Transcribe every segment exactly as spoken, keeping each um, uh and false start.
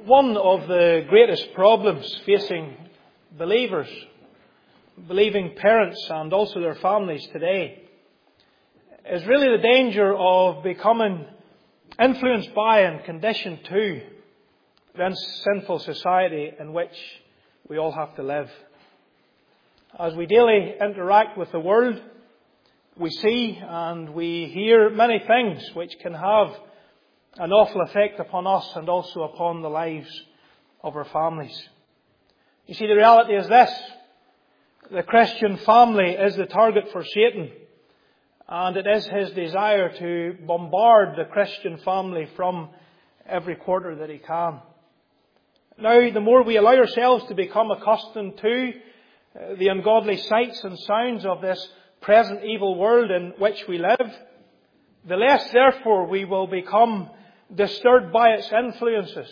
One of the greatest problems facing believers, believing parents and also their families today is really the danger of becoming influenced by and conditioned to the sinful society in which we all have to live. As we daily interact with the world, we see and we hear many things which can have an awful effect upon us and also upon the lives of our families. You see, the reality is this: the Christian family is the target for Satan, and it is his desire to bombard the Christian family from every quarter that he can. Now, the more we allow ourselves to become accustomed to the ungodly sights and sounds of this present evil world in which we live, the less, therefore, we will become disturbed by its influences.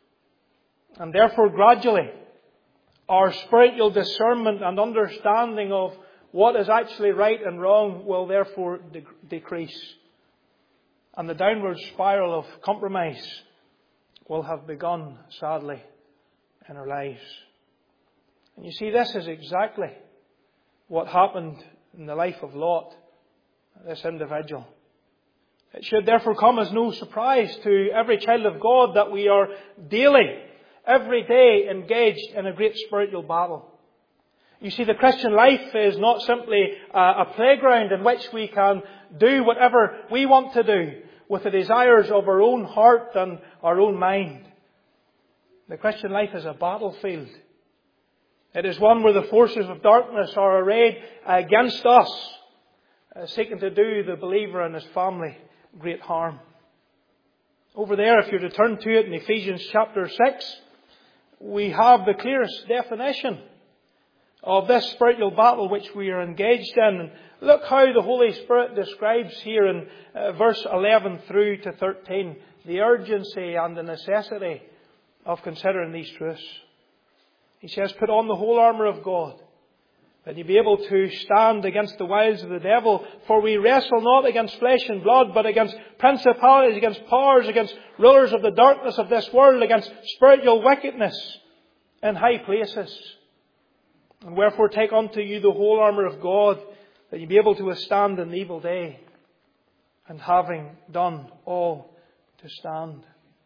And therefore, gradually, our spiritual discernment and understanding of what is actually right and wrong will therefore de- decrease. And the downward spiral of compromise will have begun, sadly, in our lives. And you see, this is exactly what happened in the life of Lot, this individual. It should therefore come as no surprise to every child of God that we are daily, every day engaged in a great spiritual battle. You see, the Christian life is not simply a playground in which we can do whatever we want to do with the desires of our own heart and our own mind. The Christian life is a battlefield. It is one where the forces of darkness are arrayed against us, seeking to do the believer and his family great harm. Over there, if you're to turn to it in Ephesians chapter six, we have the clearest definition of this spiritual battle which we are engaged in. And look how the Holy Spirit describes here in uh, verse eleven through to thirteen the urgency and the necessity of considering these truths. He says, "Put on the whole armour of God, that you be able to stand against the wiles of the devil. For we wrestle not against flesh and blood, but against principalities, against powers, against rulers of the darkness of this world, against spiritual wickedness in high places. And wherefore take unto you the whole armour of God, that you be able to withstand in the evil day, and having done all to stand."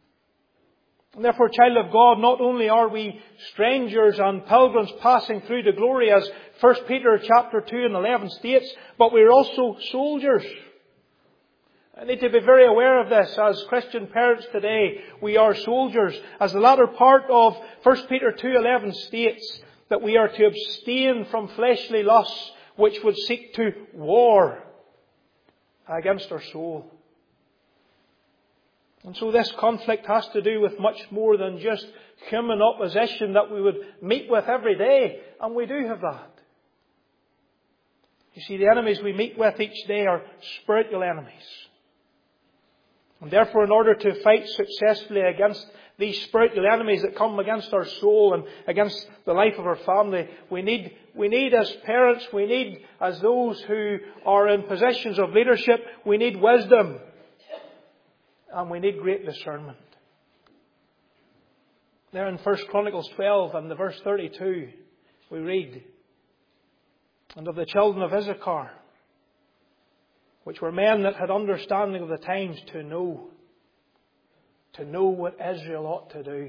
And therefore, child of God, not only are we strangers and pilgrims passing through to glory, as First Peter chapter two and eleven states, but we are also soldiers. I need to be very aware of this. As Christian parents today, we are soldiers. As the latter part of First Peter two eleven states, that we are to abstain from fleshly lusts which would seek to war against our soul. And so this conflict has to do with much more than just human opposition that we would meet with every day. And we do have that. You see, the enemies we meet with each day are spiritual enemies. And therefore, in order to fight successfully against these spiritual enemies that come against our soul and against the life of our family, we need, we need as parents, we need as those who are in positions of leadership, we need wisdom. And we need great discernment. There in First Chronicles twelve and the verse thirty-two, we read, "And of the children of Issachar, which were men that had understanding of the times, to know, to know what Israel ought to do."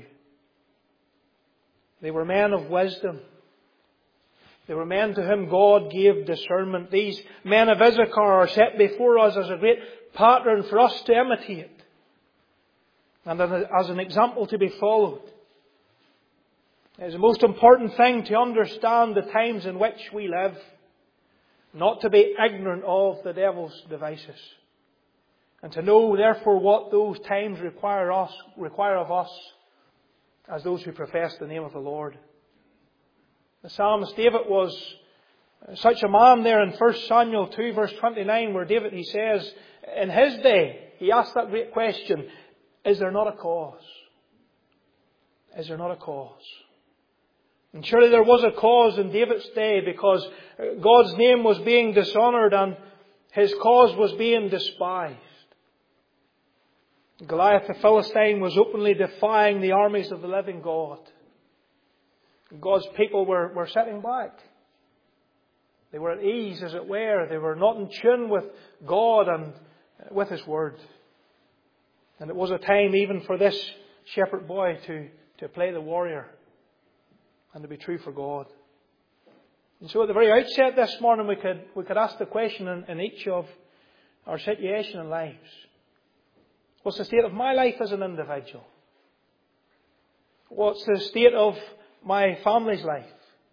They were men of wisdom. They were men to whom God gave discernment. These men of Issachar are set before us as a great pattern for us to imitate, and as an example to be followed. It is the most important thing to understand the times in which we live, not to be ignorant of the devil's devices, and to know therefore what those times require us, require of us as those who profess the name of the Lord. The psalmist David was such a man there in First Samuel two verse twenty-nine, where David, he says, in his day, he asked that great question, "Is there not a cause? Is there not a cause?" And surely there was a cause in David's day, because God's name was being dishonoured and His cause was being despised. Goliath the Philistine was openly defying the armies of the living God. God's people were, were sitting back. They were at ease, as it were. They were not in tune with God and with His Word. And it was a time even for this shepherd boy to, to play the warrior and to be true for God. And so at the very outset this morning we could we could ask the question in, in each of our situation in lives. What's the state of my life as an individual? What's the state of my family's life?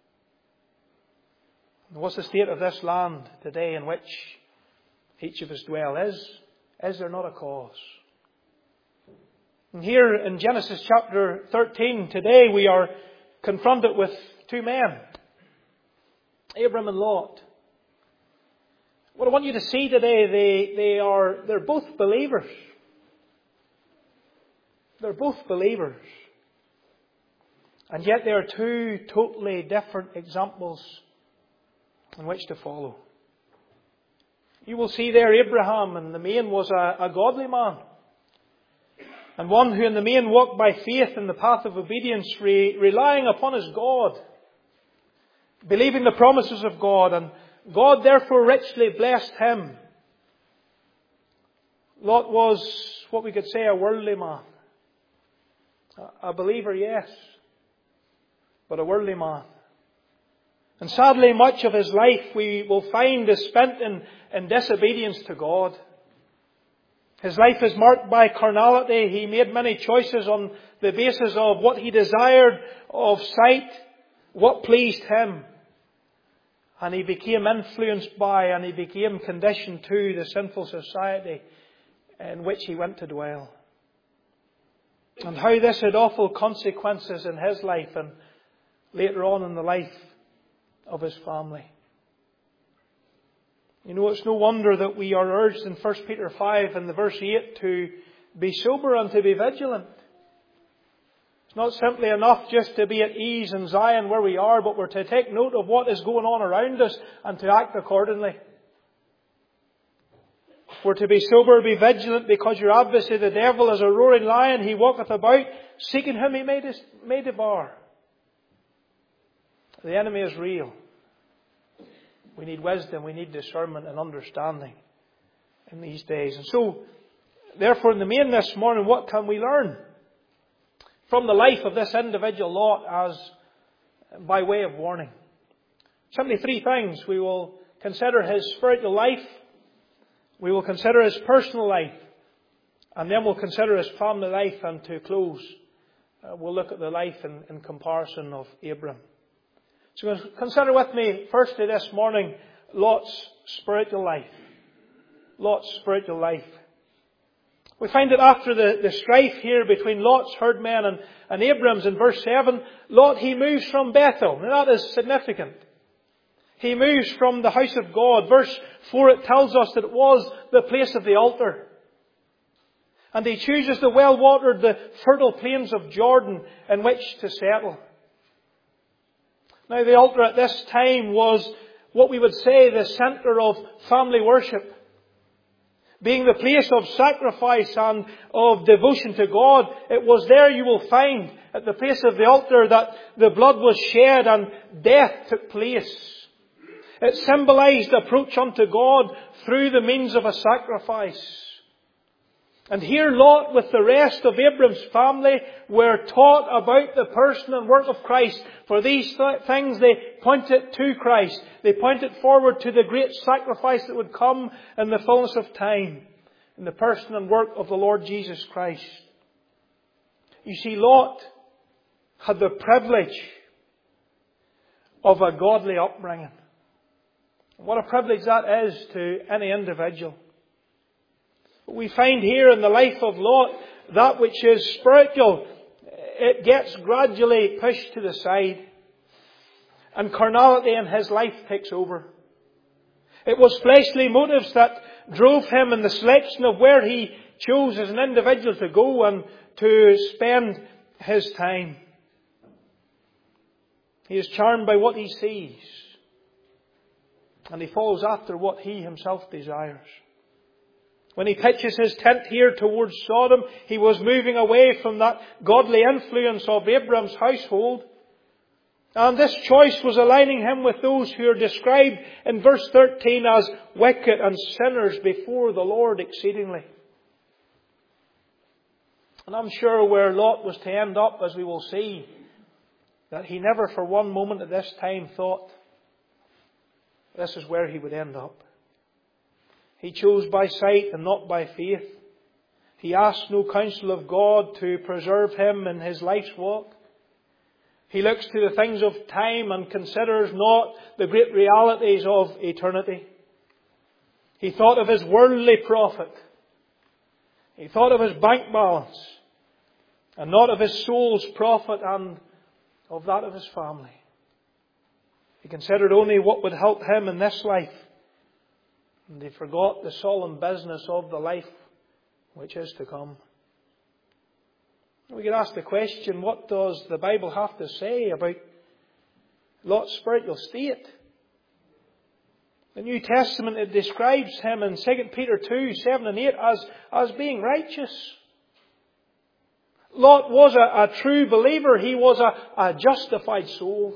What's the state of this land today in which each of us dwell? Is, is there not a cause? And here in Genesis chapter thirteen, today we are confronted with two men, Abram and Lot. What I want you to see today, they, they are, they're both believers. They're both believers. And yet they are two totally different examples in which to follow. You will see there Abraham, in the main, was a, a godly man. And one who in the main walked by faith in the path of obedience, re, relying upon his God. Believing the promises of God. And God therefore richly blessed him. Lot was what we could say a worldly man. A, a believer, yes. But a worldly man. And sadly, much of his life we will find is spent in, in disobedience to God. His life is marked by carnality. He made many choices on the basis of what he desired of sight, what pleased him. And he became influenced by and he became conditioned to the sinful society in which he went to dwell. And how this had awful consequences in his life and later on in the life of his family. You know, it's no wonder that we are urged in First Peter five and the verse eight to be sober and to be vigilant. It's not simply enough just to be at ease in Zion where we are, but we're to take note of what is going on around us and to act accordingly. We're to be sober, be vigilant, because your adversary, the devil, is a roaring lion. He walketh about, seeking whom he may, dis- may devour. The enemy is real. We need wisdom, we need discernment and understanding in these days. And so, therefore, in the main this morning, what can we learn from the life of this individual Lot as by way of warning? Simply three things. We will consider his spiritual life, we will consider his personal life, and then we'll consider his family life, and to close, uh, we'll look at the life in, in comparison of Abram. So consider with me, firstly this morning, Lot's spiritual life. Lot's spiritual life. We find that after the, the strife here between Lot's herdmen and, and Abram's in verse seven, Lot, he moves from Bethel. Now that is significant. He moves from the house of God. Verse four, it tells us that it was the place of the altar. And he chooses the well-watered, the fertile plains of Jordan in which to settle. Now, the altar at this time was what we would say the centre of family worship. Being the place of sacrifice and of devotion to God, it was there you will find, at the place of the altar, that the blood was shed and death took place. It symbolised approach unto God through the means of a sacrifice. And here Lot, with the rest of Abram's family, were taught about the person and work of Christ. For these th- things they pointed to Christ. They pointed forward to the great sacrifice that would come in the fullness of time, in the person and work of the Lord Jesus Christ. You see, Lot had the privilege of a godly upbringing. What a privilege that is to any individual. We find here in the life of Lot, that which is spiritual, it gets gradually pushed to the side. And carnality in his life takes over. It was fleshly motives that drove him in the selection of where he chose as an individual to go and to spend his time. He is charmed by what he sees. And he follows after what he himself desires. When he pitches his tent here towards Sodom, he was moving away from that godly influence of Abram's household. And this choice was aligning him with those who are described in verse thirteen as wicked and sinners before the Lord exceedingly. And I'm sure where Lot was to end up, as we will see, that he never for one moment at this time thought this is where he would end up. He chose by sight and not by faith. He asked no counsel of God to preserve him in his life's walk. He looks to the things of time and considers not the great realities of eternity. He thought of his worldly profit. He thought of his bank balance and not of his soul's profit and of that of his family. He considered only what would help him in this life. And he forgot the solemn business of the life which is to come. We could ask the question, what does the Bible have to say about Lot's spiritual state? The New Testament, it describes him in Second Peter two, seven and eight as, as being righteous. Lot was a, a true believer. He was a, a justified soul.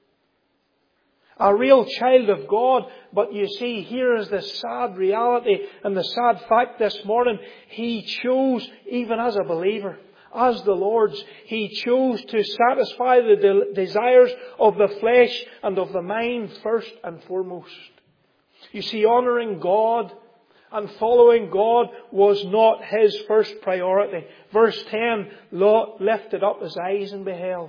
A real child of God. But you see, here is the sad reality and the sad fact this morning. He chose, even as a believer, as the Lord's, He chose to satisfy the de- desires of the flesh and of the mind first and foremost. You see, honouring God and following God was not his first priority. Verse ten, Lot lifted up his eyes and beheld.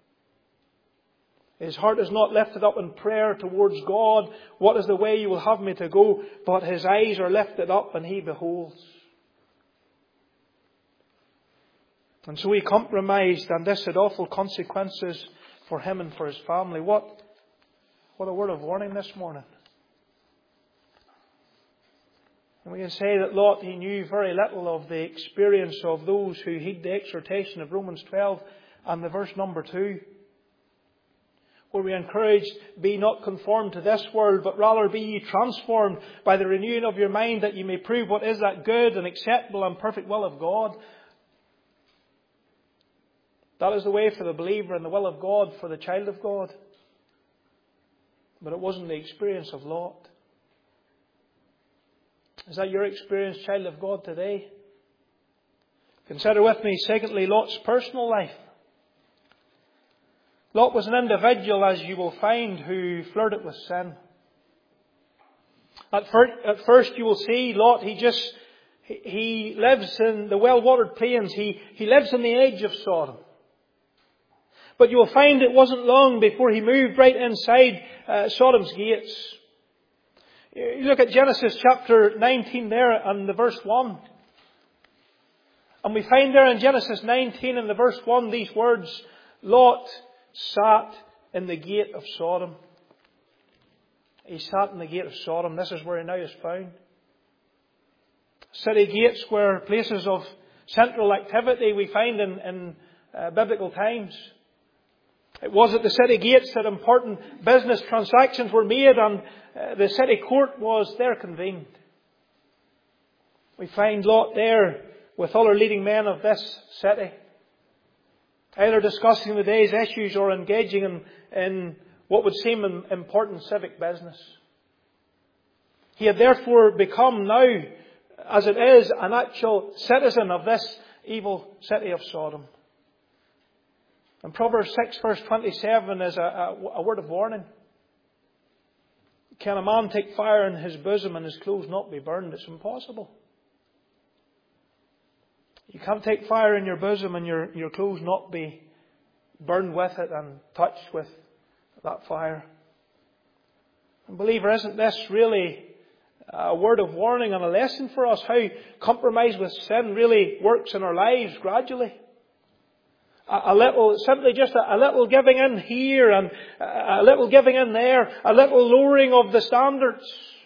His heart is not lifted up in prayer towards God. What is the way you will have me to go? But his eyes are lifted up and he beholds. And so he compromised, and this had awful consequences for him and for his family. What, what a word of warning this morning. And we can say that Lot, he knew very little of the experience of those who heed the exhortation of Romans twelve and the verse number two. Where we are encouraged, be not conformed to this world, but rather be ye transformed by the renewing of your mind, that ye may prove what is that good and acceptable and perfect will of God. That is the way for the believer and the will of God for the child of God. But it wasn't the experience of Lot. Is that your experience, child of God, today? Consider with me, secondly, Lot's personal life. Lot was an individual, as you will find, who flirted with sin. At first, at first you will see Lot, he just, he, he lives in the well-watered plains. He, he lives on the edge of Sodom. But you will find it wasn't long before he moved right inside uh, Sodom's gates. You look at Genesis chapter nineteen there and the verse one. And we find there in Genesis nineteen and the verse one these words, Lot sat in the gate of Sodom. He sat in the gate of Sodom. This is where he now is found. City gates were places of central activity we find in, in uh, biblical times. It was at the city gates that important business transactions were made, and uh, the city court was there convened. We find Lot there with other leading men of this city, either discussing the day's issues or engaging in, in what would seem an important civic business. He had therefore become now, as it is, an actual citizen of this evil city of Sodom. And Proverbs six verse twenty-seven is a, a, a word of warning. Can a man take fire in his bosom and his clothes not be burned? It's impossible. You can't take fire in your bosom and your, your clothes not be burned with it and touched with that fire. And believer, isn't this really a word of warning and a lesson for us? How compromise with sin really works in our lives gradually. A, a little, simply just a, a little giving in here and a, a little giving in there. A little lowering of the standards.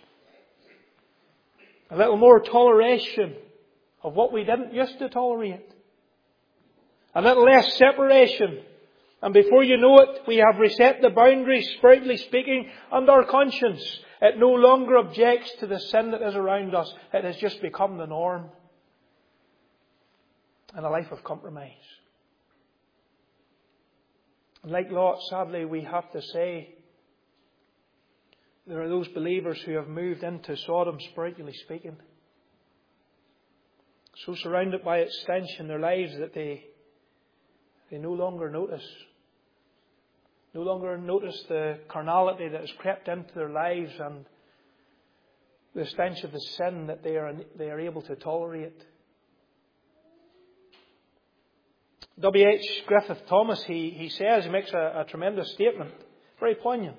A little more toleration of what we didn't used to tolerate. A little less separation. And before you know it, we have reset the boundaries, spiritually speaking, and our conscience It no longer objects to the sin that is around us. It has just become the norm. And a life of compromise. And like Lot, sadly, we have to say, there are those believers who have moved into Sodom, spiritually speaking. So surrounded by its stench in their lives that they, they no longer notice. No longer notice the carnality that has crept into their lives and the stench of the sin that they are, they are able to tolerate. W H Griffith Thomas, he, he says, he makes a, a tremendous statement, very poignant.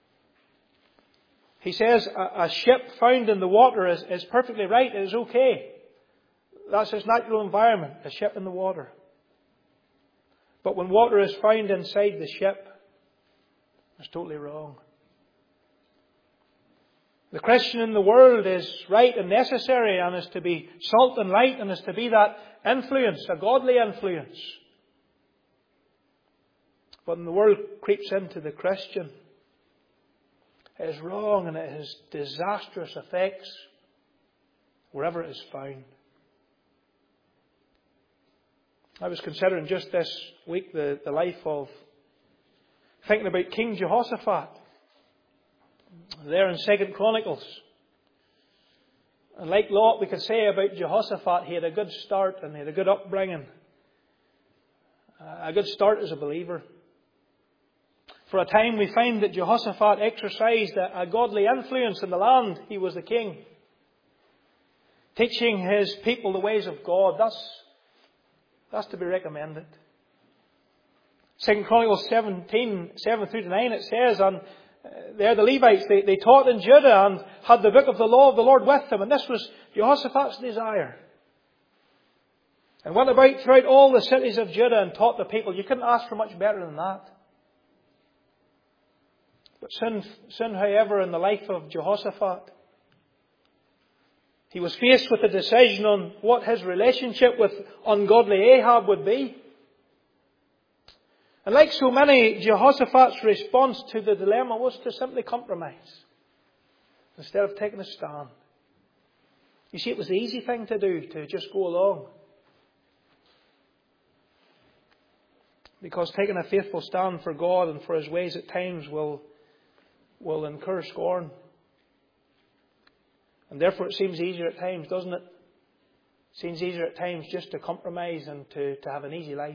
He says, a, a ship found in the water is, is perfectly right, it is okay. That's its natural environment, a ship in the water. But when water is found inside the ship, it's totally wrong. The Christian in the world is right and necessary and is to be salt and light and is to be that influence, a godly influence. But when the world creeps into the Christian, it is wrong and it has disastrous effects wherever it is found. I was considering just this week the, the life of, thinking about King Jehoshaphat. There in Second Chronicles. And like Lot, we could say about Jehoshaphat, he had a good start and he had a good upbringing. A good start as a believer. For a time we find that Jehoshaphat exercised a, a godly influence in the land. He was the king. Teaching his people the ways of God. That's, that's to be recommended. Second Chronicles seventeen, seven through to nine, it says, and there the Levites, they, they taught in Judah and had the book of the law of the Lord with them. And this was Jehoshaphat's desire. And went about throughout all the cities of Judah and taught the people. You couldn't ask for much better than that. But sin, sin, however, in the life of Jehoshaphat, he was faced with a decision on what his relationship with ungodly Ahab would be. And like so many, Jehoshaphat's response to the dilemma was to simply compromise instead of taking a stand. You see, it was the easy thing to do, to just go along. Because taking a faithful stand for God and for His ways at times will, will incur scorn. And therefore it seems easier at times, doesn't it? It seems easier at times just to compromise and to, to have an easy life.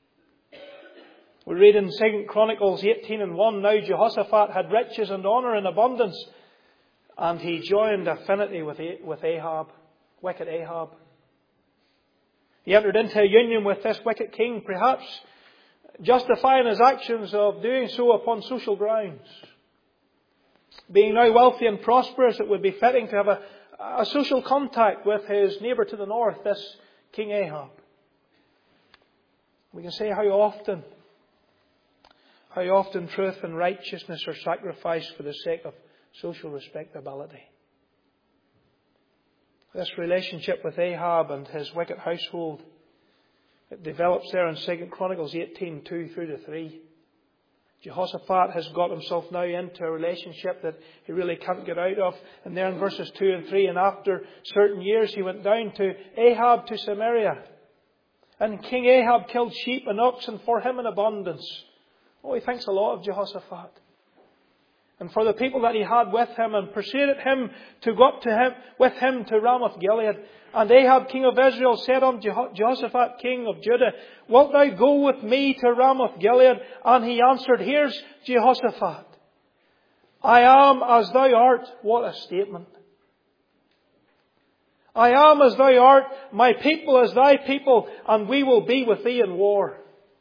We read in Second Chronicles eighteen and one, now Jehoshaphat had riches and honour in abundance, and he joined affinity with with Ahab, wicked Ahab. He entered into a union with this wicked king, perhaps justifying his actions of doing so upon social grounds. Being now wealthy and prosperous, it would be fitting to have a, a social contact with his neighbour to the north, this King Ahab. We can say how often How often truth and righteousness are sacrificed for the sake of social respectability. This relationship with Ahab and his wicked household, it develops there in Second Chronicles eighteen, two through to three. Jehoshaphat has got himself now into a relationship that he really can't get out of. And there in verses two and three, and after certain years he went down to Ahab to Samaria. And King Ahab killed sheep and oxen for him in abundance. Oh, he thinks a lot of Jehoshaphat. And for the people that he had with him, and persuaded him to go up to him, with him to Ramoth Gilead. And Ahab, king of Israel, said unto Jehoshaphat, king of Judah, wilt thou go with me to Ramoth Gilead? And he answered, here's Jehoshaphat. I am as thou art. What a statement. I am as thou art, my people as thy people, and we will be with thee in war.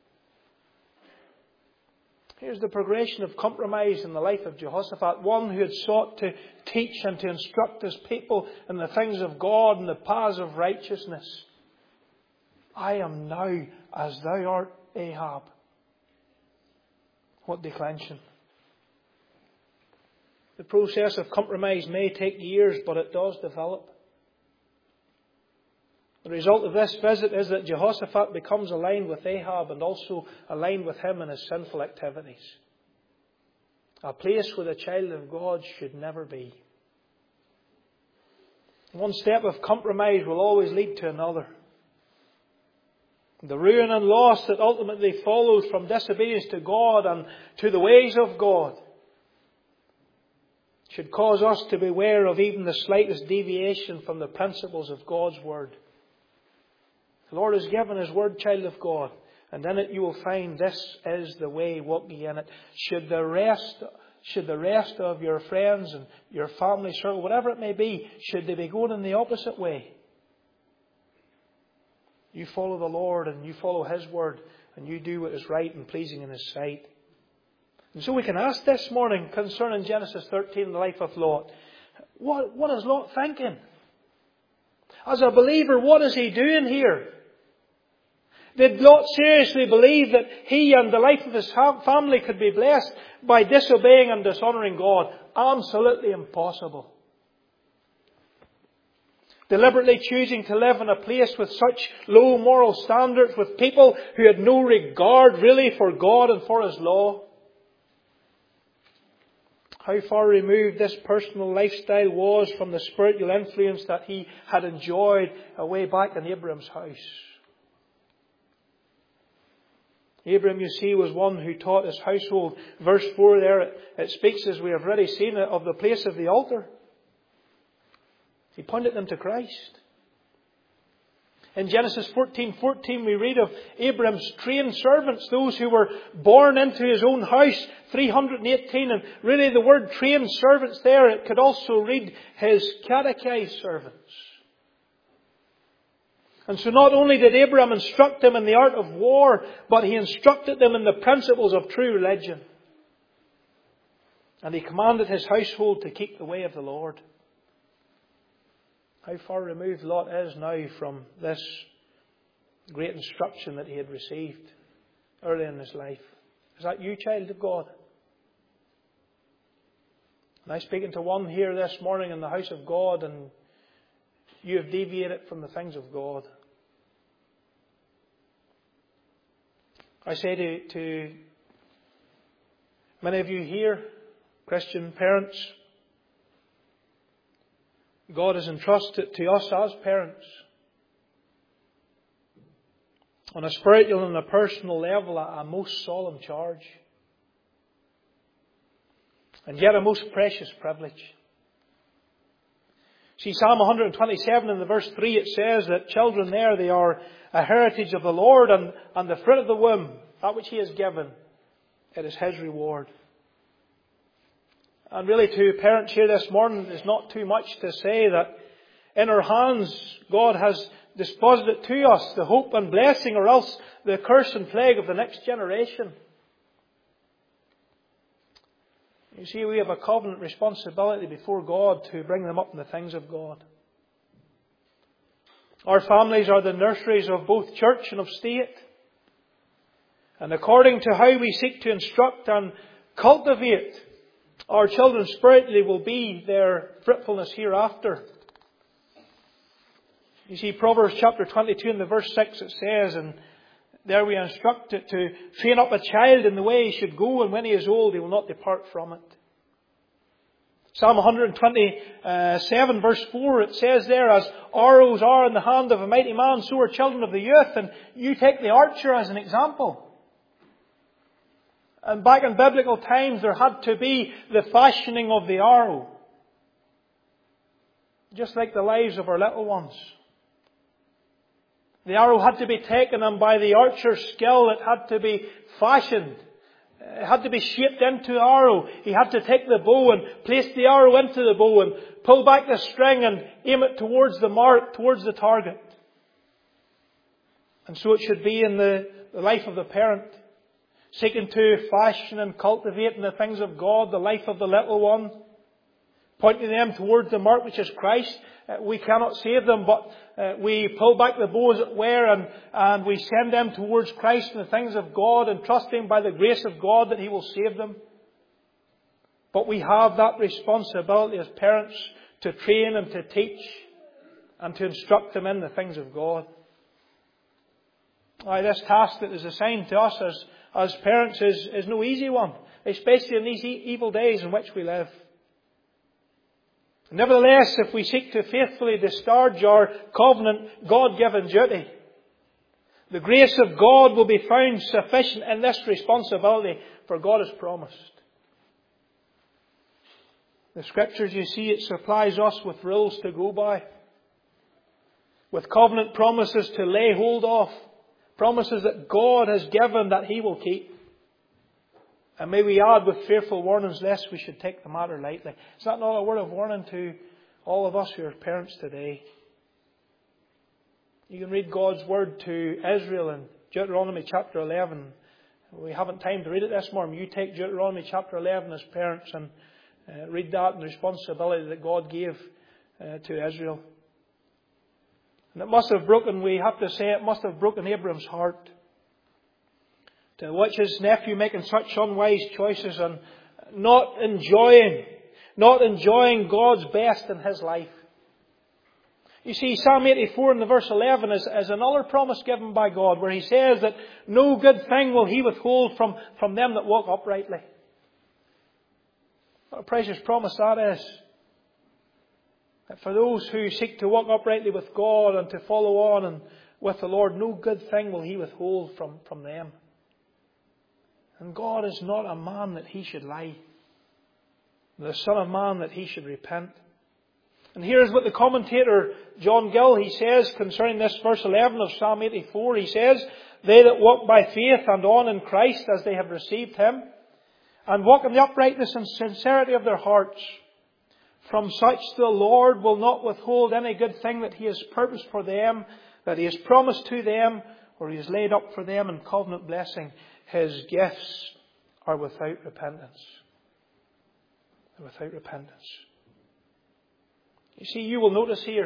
Here's the progression of compromise in the life of Jehoshaphat. One who had sought to teach and to instruct his people in the things of God and the paths of righteousness. I am now as thou art, Ahab. What declension. The process of compromise may take years, but it does develop. The result of this visit is that Jehoshaphat becomes aligned with Ahab and also aligned with him in his sinful activities. A place where the child of God should never be. One step of compromise will always lead to another. The ruin and loss that ultimately follows from disobedience to God and to the ways of God should cause us to beware of even the slightest deviation from the principles of God's Word. The Lord has given His Word, child of God, and in it you will find this is the way, walk ye in it. Should the rest, should the rest of your friends and your family circle, whatever it may be, should they be going in the opposite way, you follow the Lord and you follow His Word and you do what is right and pleasing in His sight. And so we can ask this morning concerning Genesis thirteen, the life of Lot. What, what is Lot thinking? As a believer, what is he doing here? Did Lot seriously believe that he and the life of his family could be blessed by disobeying and dishonouring God? Absolutely impossible. Deliberately choosing to live in a place with such low moral standards, with people who had no regard really for God and for His law. How far removed this personal lifestyle was from the spiritual influence that he had enjoyed away back in Abraham's house. Abraham, you see, was one who taught his household. Verse four there, it, it speaks, as we have already seen, of the place of the altar. He pointed them to Christ. In Genesis fourteen fourteen we read of Abraham's trained servants, those who were born into his own house, three hundred eighteen. And really the word trained servants there, it could also read his catechized servants. And so not only did Abraham instruct them in the art of war, but he instructed them in the principles of true religion. And he commanded his household to keep the way of the Lord. How far removed Lot is now from this great instruction that he had received early in his life. Is that you, child of God? Am I speaking to one here this morning in the house of God and you have deviated from the things of God? I say to, to many of you here, Christian parents, God has entrusted to us as parents, on a spiritual and a personal level, a, a most solemn charge. And yet a most precious privilege. See, Psalm one twenty-seven in the verse three, it says that children there, they are a heritage of the Lord, and, and the fruit of the womb, that which He has given, it is His reward. And really to parents here this morning, there's not too much to say that in our hands God has disposited to us the hope and blessing, or else the curse and plague of the next generation. You see, we have a covenant responsibility before God to bring them up in the things of God. Our families are the nurseries of both church and of state. And according to how we seek to instruct and cultivate our children spiritually will be their fruitfulness hereafter. You see, Proverbs chapter twenty-two and the verse six, it says, and there we are instructed to train up a child in the way he should go, and when he is old he will not depart from it. Psalm one twenty-seven verse four, it says there, as arrows are in the hand of a mighty man, so are children of the youth. And you take the archer as an example. And back in biblical times there had to be the fashioning of the arrow. Just like the lives of our little ones. The arrow had to be taken, and by the archer's skill it had to be fashioned. It had to be shaped into the arrow. He had to take the bow and place the arrow into the bow and pull back the string and aim it towards the mark, towards the target. And so it should be in the, the life of the parent, seeking to fashion and cultivate in the things of God the life of the little one, pointing them towards the mark which is Christ. Uh, we cannot save them, but uh, we pull back the bow as it were, and, and we send them towards Christ and the things of God, and trusting by the grace of God that He will save them. But we have that responsibility as parents to train and to teach and to instruct them in the things of God. Now, this task that is assigned to us as, as parents is, is no easy one, especially in these e- evil days in which we live. Nevertheless, if we seek to faithfully discharge our covenant God-given duty, the grace of God will be found sufficient in this responsibility, for God has promised. The Scriptures, you see, it supplies us with rules to go by, with covenant promises to lay hold of, promises that God has given that He will keep. And may we add with fearful warnings lest we should take the matter lightly. Is that not a word of warning to all of us who are parents today? You can read God's word to Israel in Deuteronomy chapter eleven. We haven't time to read it this morning. You take Deuteronomy chapter eleven as parents and uh, read that and the responsibility that God gave uh, to Israel. And it must have broken, we have to say, it must have broken Abram's heart, to watch his nephew making such unwise choices and not enjoying, not enjoying God's best in his life. You see, Psalm eighty-four in the verse eleven is, is another promise given by God, where He says that no good thing will He withhold from, from them that walk uprightly. What a precious promise that is. That for those who seek to walk uprightly with God and to follow on and with the Lord, no good thing will He withhold from, from them. And God is not a man that He should lie, the Son of Man that He should repent. And here's what the commentator John Gill, he says concerning this verse eleven of Psalm eighty-four. He says, "They that walk by faith and on in Christ as they have received Him, and walk in the uprightness and sincerity of their hearts, from such the Lord will not withhold any good thing that He has purposed for them, that He has promised to them, or He has laid up for them in covenant blessing. His gifts are without repentance." They're without repentance. You see, you will notice here,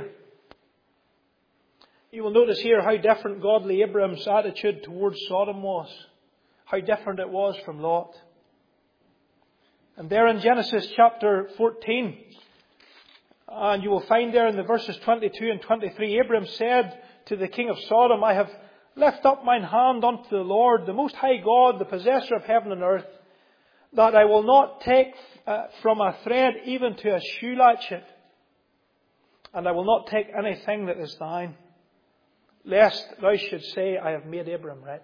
you will notice here how different godly Abram's attitude towards Sodom was. How different it was from Lot. And there in Genesis chapter fourteen, and you will find there in the verses twenty-two and twenty-three, Abram said to the king of Sodom, "I have lift up mine hand unto the Lord, the Most High God, the possessor of heaven and earth, that I will not take uh, from a thread even to a shoe latchet, and I will not take anything that is thine, lest thou should say, I have made Abram rich."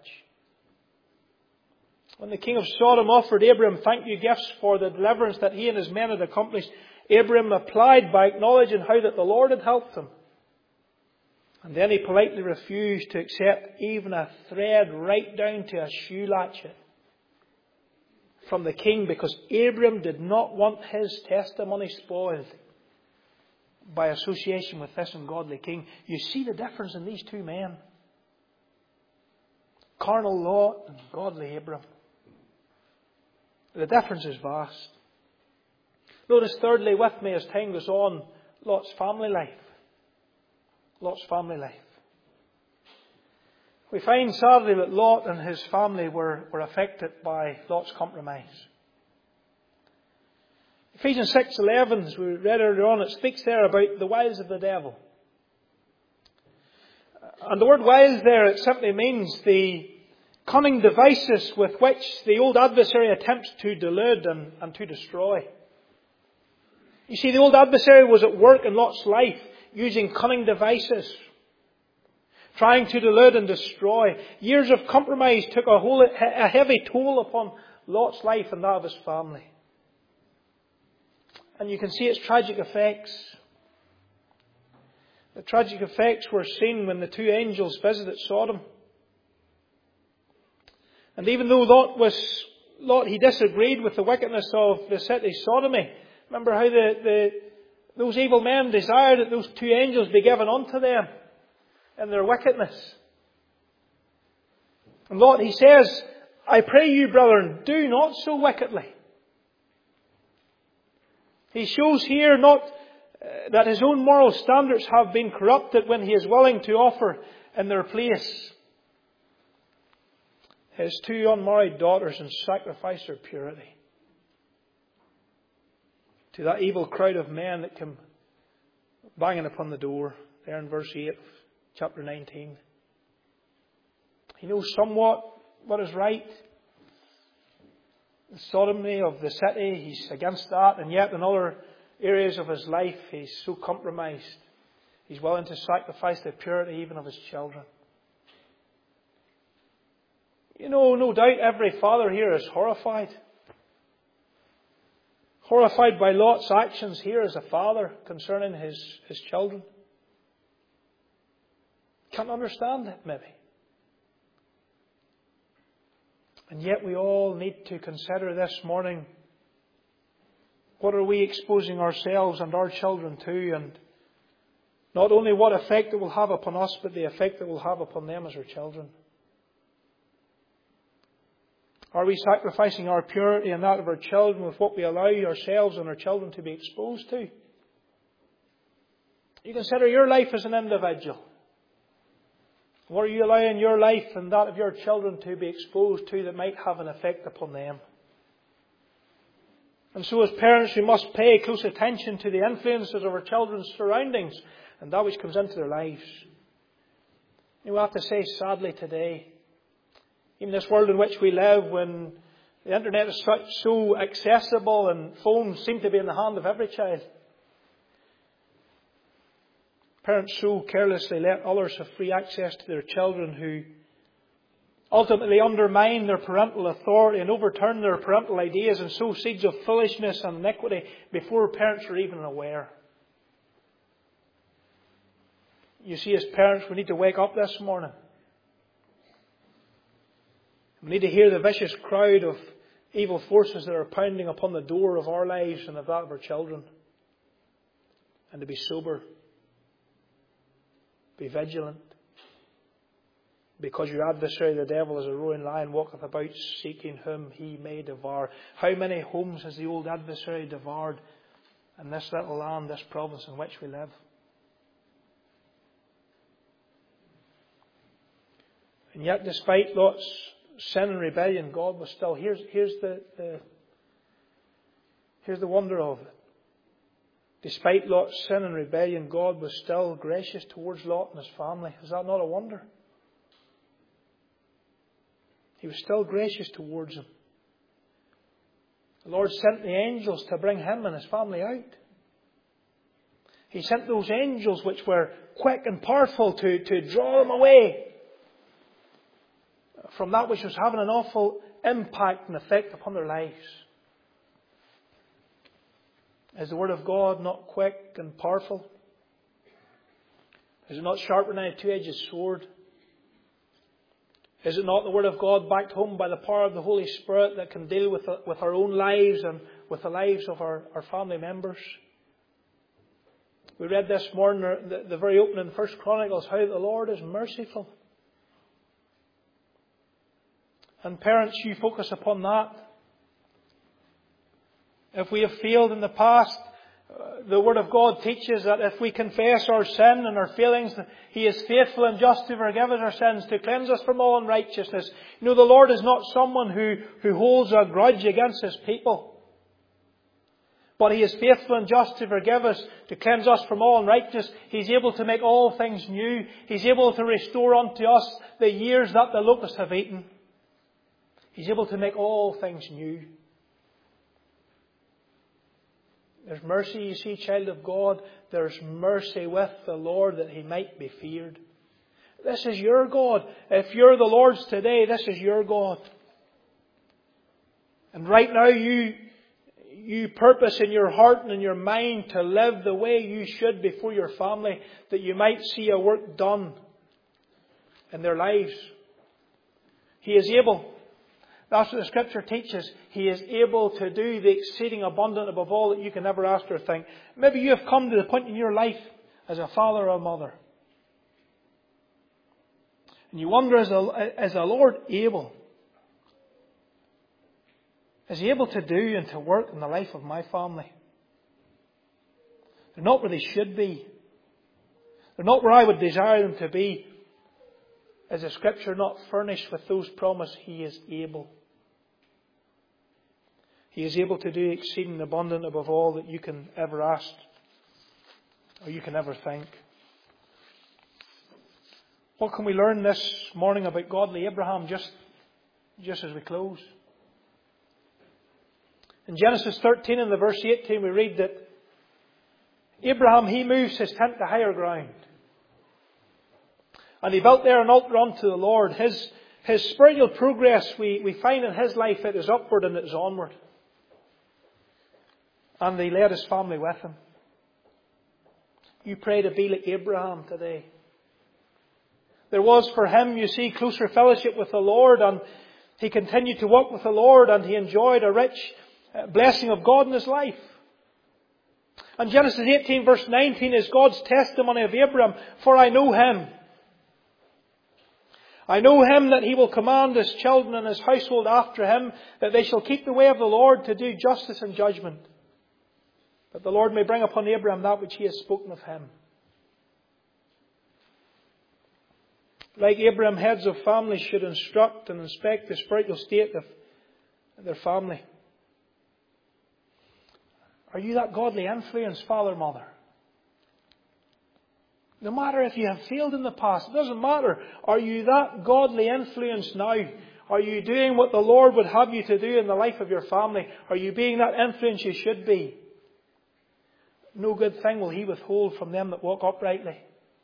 When the king of Sodom offered Abram thank you gifts for the deliverance that he and his men had accomplished, Abram replied by acknowledging how that the Lord had helped him. And then he politely refused to accept even a thread right down to a shoe latchet from the king, because Abram did not want his testimony spoiled by association with this ungodly king. You see the difference in these two men. Carnal Lot and godly Abram. The difference is vast. Notice thirdly with me as time goes on, Lot's family life. Lot's family life. We find sadly that Lot and his family were, were affected by Lot's compromise. Ephesians six eleven, as we read earlier on, it speaks there about the wiles of the devil. And the word wiles there, it simply means the cunning devices with which the old adversary attempts to delude and, and to destroy. You see, the old adversary was at work in Lot's life using cunning devices, trying to delude and destroy. Years of compromise took a, whole, a heavy toll upon Lot's life and that of his family. And you can see its tragic effects. The tragic effects were seen when the two angels visited Sodom. And even though Lot was, Lot, he disagreed with the wickedness of the city sodomy. Remember how the, the those evil men desired that those two angels be given unto them in their wickedness. And Lot, he says, I pray you, brethren, do not so wickedly. He shows here not uh, that his own moral standards have been corrupted when he is willing to offer in their place his two unmarried daughters and sacrifice their purity to that evil crowd of men that come banging upon the door there in verse eight of chapter nineteen. He knows somewhat what is right, the sodomy of the city. He's against that. And yet in other areas of his life, he's so compromised. He's willing to sacrifice the purity even of his children. You know, no doubt every father here is horrified. Horrified by Lot's actions here as a father concerning his, his children. Can't understand it, maybe. And yet we all need to consider this morning, what are we exposing ourselves and our children to, and not only what effect it will have upon us, but the effect it will have upon them as our children. Are we sacrificing our purity and that of our children with what we allow ourselves and our children to be exposed to? You consider your life as an individual. What are you allowing your life and that of your children to be exposed to that might have an effect upon them? And so as parents, we must pay close attention to the influences of our children's surroundings and that which comes into their lives. You know, we have to say sadly today, in this world in which we live, when the internet is such, so accessible and phones seem to be in the hand of every child, parents so carelessly let others have free access to their children who ultimately undermine their parental authority and overturn their parental ideas and sow seeds of foolishness and iniquity before parents are even aware. You see, as parents, we need to wake up this morning. We need to hear the vicious crowd of evil forces that are pounding upon the door of our lives and of that of our children. And to be sober. Be vigilant. Because your adversary, the devil, as a roaring lion, walketh about seeking whom he may devour. How many homes has the old adversary devoured in this little land, this province in which we live? And yet, despite Lot's sin and rebellion, God was still. Here's, here's, the, the, here's the wonder of it. Despite Lot's sin and rebellion, God was still gracious towards Lot and his family. Is that not a wonder? He was still gracious towards him. The Lord sent the angels to bring him and his family out. He sent those angels which were quick and powerful to, to draw them away from that which was having an awful impact and effect upon their lives. Is the Word of God not quick and powerful? Is it not sharper than a two-edged sword? Is it not the Word of God backed home by the power of the Holy Spirit that can deal with, with our own lives and with the lives of our, our family members? We read this morning, the, the very opening in First Chronicles, how the Lord is merciful. And parents, you focus upon that. If we have failed in the past, the Word of God teaches that if we confess our sin and our failings, He is faithful and just to forgive us our sins, to cleanse us from all unrighteousness. You know, the Lord is not someone who, who holds a grudge against His people. But He is faithful and just to forgive us, to cleanse us from all unrighteousness. He's able to make all things new. He's able to restore unto us the years that the locusts have eaten. He's able to make all things new. There's mercy, you see, child of God. There's mercy with the Lord that He might be feared. This is your God. If you're the Lord's today, this is your God. And right now you, you purpose in your heart and in your mind to live the way you should before your family, that you might see a work done in their lives. He is able. That's what the Scripture teaches. He is able to do the exceeding abundant above all that you can ever ask or think. Maybe you have come to the point in your life as a father or a mother. And you wonder, is the, is the Lord able? Is He able to do and to work in the life of my family? They're not where they should be. They're not where I would desire them to be. Is the Scripture not furnished with those promises? He is able. He is able to do exceeding abundant above all that you can ever ask or you can ever think. What can we learn this morning about godly Abraham just, just as we close? In Genesis thirteen and the verse eighteen we read that Abraham, he moves his tent to higher ground. And he built there an altar unto the Lord. His, his spiritual progress, we, we find in his life, it is upward and it is onward. And he led his family with him. You pray to be like Abraham today. There was for him, you see, closer fellowship with the Lord, and he continued to walk with the Lord, and he enjoyed a rich blessing of God in his life. And Genesis eighteen verse nineteen is God's testimony of Abraham. For I know him. I know him that he will command his children and his household after him, that they shall keep the way of the Lord to do justice and judgment, that the Lord may bring upon Abraham that which he has spoken of him. Like Abraham, heads of families should instruct and inspect the spiritual state of their family. Are you that godly influence, father, mother? No matter if you have failed in the past, it doesn't matter. Are you that godly influence now? Are you doing what the Lord would have you to do in the life of your family? Are you being that influence you should be? No good thing will He withhold from them that walk uprightly.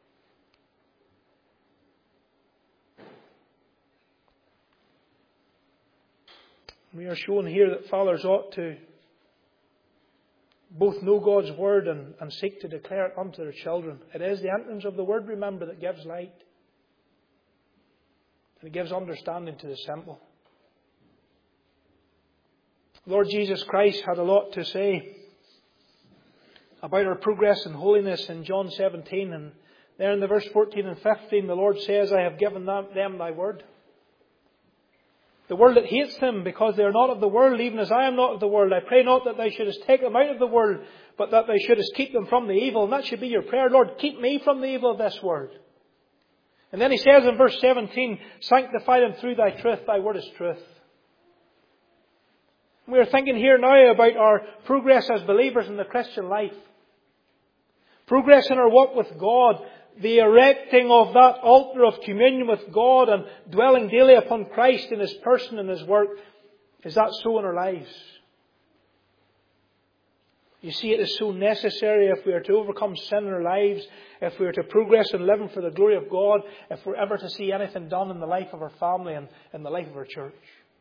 We are shown here that fathers ought to both know God's Word and, and seek to declare it unto their children. It is the entrance of the Word, remember, that gives light. And it gives understanding to the simple. Lord Jesus Christ had a lot to say about our progress in holiness in John seventeen. And there in the verse fourteen and fifteen, the Lord says, I have given them, them thy word. The world that hates them, because they are not of the world, even as I am not of the world. I pray not that thou shouldest take them out of the world, but that thou shouldest keep them from the evil. And that should be your prayer. Lord, keep me from the evil of this world. And then He says in verse seventeen, sanctify them through thy truth. Thy word is truth. We are thinking here now about our progress as believers in the Christian life. Progress in our walk with God. The erecting of that altar of communion with God and dwelling daily upon Christ in His person and His work. Is that so in our lives? You see, it is so necessary if we are to overcome sin in our lives, if we are to progress in living for the glory of God, if we're ever to see anything done in the life of our family and in the life of our church.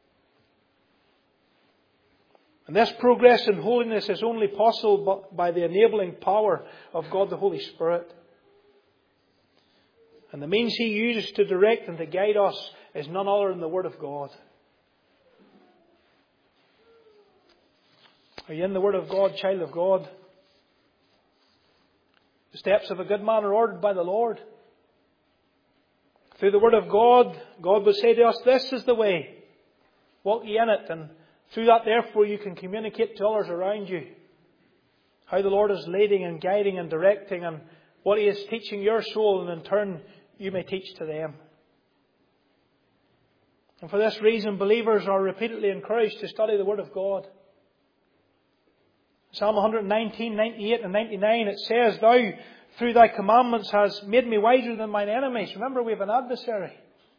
And this progress in holiness is only possible by the enabling power of God the Holy Spirit. And the means He uses to direct and to guide us is none other than the Word of God. Are you in the Word of God, child of God? The steps of a good man are ordered by the Lord. Through the Word of God, God would say to us, this is the way. Walk ye in it. And through that, therefore, you can communicate to others around you how the Lord is leading and guiding and directing, and what He is teaching your soul, and in turn you may teach to them. And for this reason, believers are repeatedly encouraged to study the Word of God. Psalm one nineteen, ninety-eight and ninety-nine, it says, thou through thy commandments hast made me wiser than mine enemies. Remember, we have an adversary.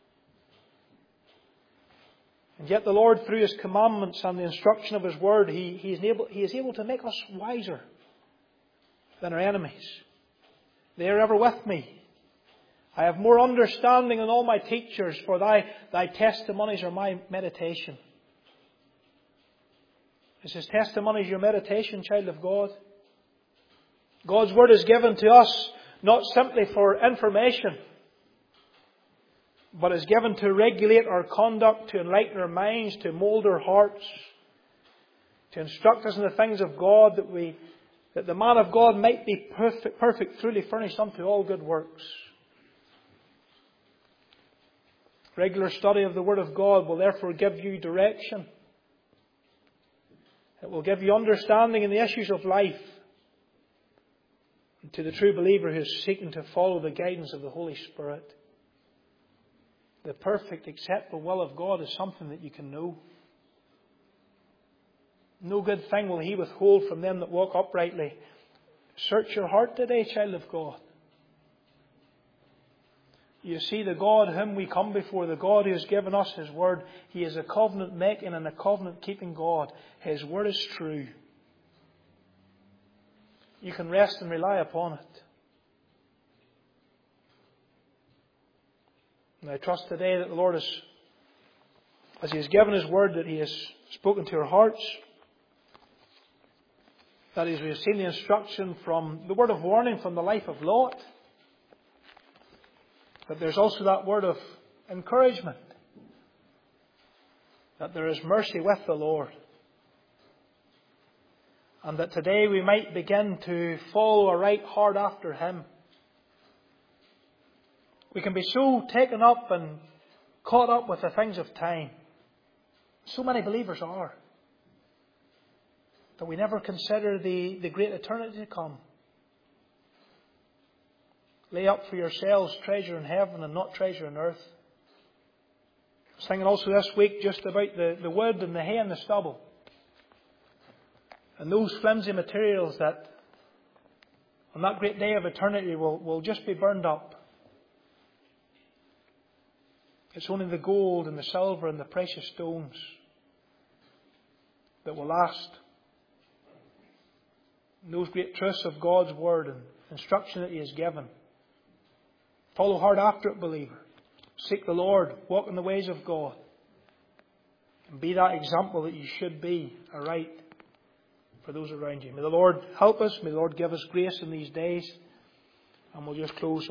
And yet the Lord, through His commandments and the instruction of His Word, He, he, is able, he is able to make us wiser than our enemies. They are ever with me. I have more understanding than all my teachers, for thy, thy testimonies are my meditation. Is His testimonies your meditation, child of God? God's Word is given to us not simply for information, but is given to regulate our conduct, to enlighten our minds, to mould our hearts, to instruct us in the things of God, that we, that the man of God might be perfect, perfect, truly furnished unto all good works. Regular study of the Word of God will therefore give you direction. It will give you understanding in the issues of life. And to the true believer who is seeking to follow the guidance of the Holy Spirit, the perfect, acceptable will of God is something that you can know. No good thing will He withhold from them that walk uprightly. Search your heart today, child of God. You see, the God whom we come before, the God who has given us His Word, He is a covenant-making and a covenant-keeping God. His Word is true. You can rest and rely upon it. And I trust today that the Lord has, as He has given His Word, that He has spoken to our hearts. That is, we have seen the instruction from the word of warning from the life of Lot. But there's also that word of encouragement. That there is mercy with the Lord. And that today we might begin to follow right hard after Him. We can be so taken up and caught up with the things of time. So many believers are. That we never consider the, the great eternity to come. Lay up for yourselves treasure in heaven and not treasure on earth. I was thinking also this week just about the, the wood and the hay and the stubble. And those flimsy materials that on that great day of eternity will, will just be burned up. It's only the gold and the silver and the precious stones that will last. And those great truths of God's Word and instruction that He has given. Follow hard after it, believer. Seek the Lord. Walk in the ways of God. And be that example that you should be, aright, for those around you. May the Lord help us. May the Lord give us grace in these days. And we'll just close.